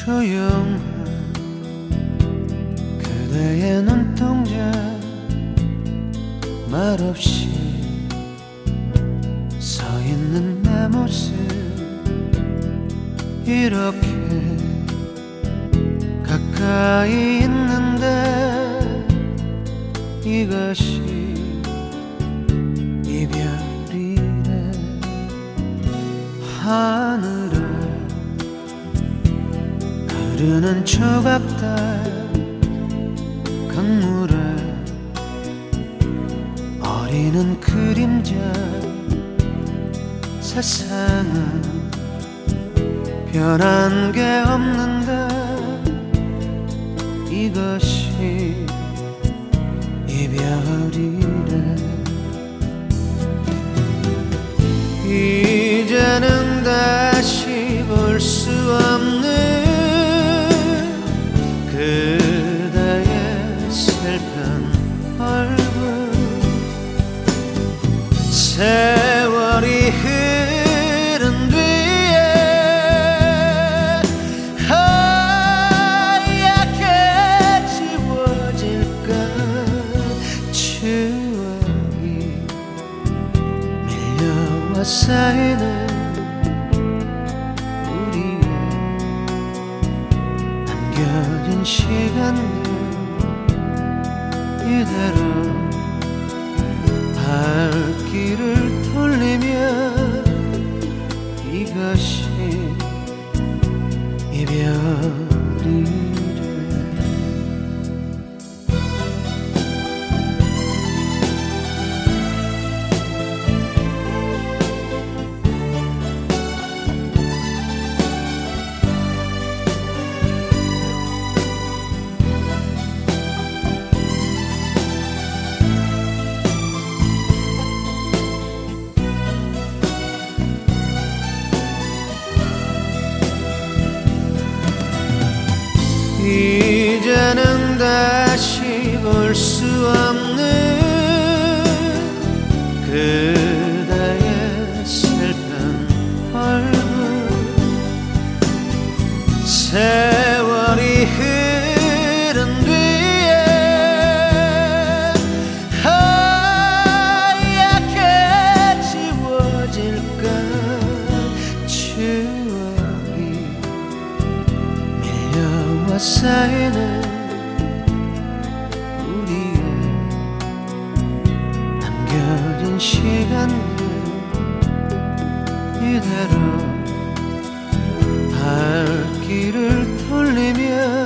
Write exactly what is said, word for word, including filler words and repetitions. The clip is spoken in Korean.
조용한 그대의 눈동자 말없이 서 있는 내 모습 이렇게 가까이 있는데 이것이 이별이래. 하늘에 흐르는 조각달 강물에 어리는 그림자 세상은 변한 게 없는데 이것이 이별이래. 이제는 다시 볼 수 없는 그대의 슬픈 얼굴 세월이 흐른 뒤에 하얗게 지워질까. 추억이 밀려와 쌓이는 시간들 이대로 발길을 돌리며 이것이 이별이래. 이제는 다시 볼 수 없는 그대의 슬픈 얼굴 세월이 흐른 뒤에 하얗게 지워질까. 추억이 밀려와 쌓이는 우리의 남겨진 시간들 이대로 발길을 돌리며